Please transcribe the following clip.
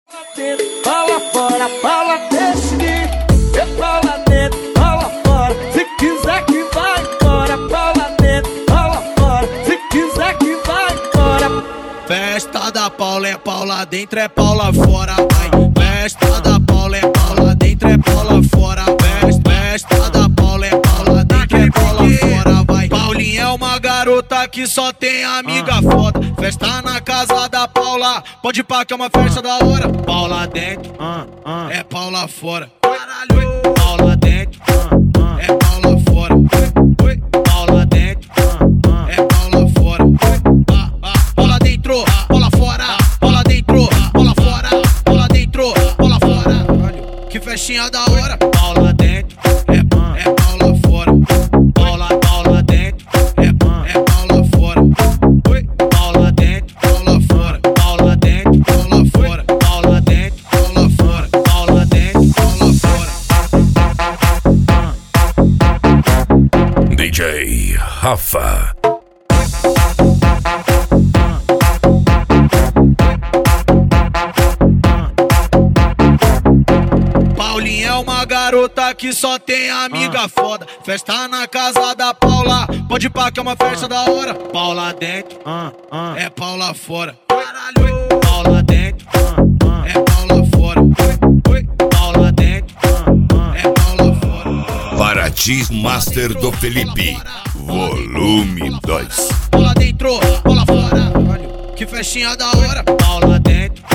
Fala fora, fala desse é fala dentro, fala fora. Se quiser que vai embora, fala dentro, fala fora. Se quiser que vai embora. Festa da Paula é Paula dentro, é Paula fora, vai. Festa da Paula é Paula dentro, é Paula fora. Festa da Paula é Paula dentro, é Paula fora, vai. Paulinha é uma garota que só tem amiga foda. Festa na casa da Paula, pode pá que é uma festa da hora. Paula dentro, é Paula fora. Caralho, Paula dentro, é Paula fora. Paula dentro, é Paula fora. Paula dentro, Paula fora. Paula dentro, Paula fora. Paula dentro, Paula fora. Que festinha da hora. Paula dentro, é Paula fora. Paula dentro, é Paula fora. Paula dentro, Paula fora. Paula dentro, Paula fora. Paula dentro, Paula fora. Paula dentro, Paula fora. DJ Rafa. Paulinha é uma garota que só tem amiga foda. Festa na casa da Paula, pode pá que é uma festa da hora. Paula dentro, é Paula fora. Caralho, Paula dentro, é Paula fora. Paula dentro, é Paula fora. Paraty Master do Felipe, volume 2. Paula dentro, Paula fora. Que festinha da hora. Paula dentro,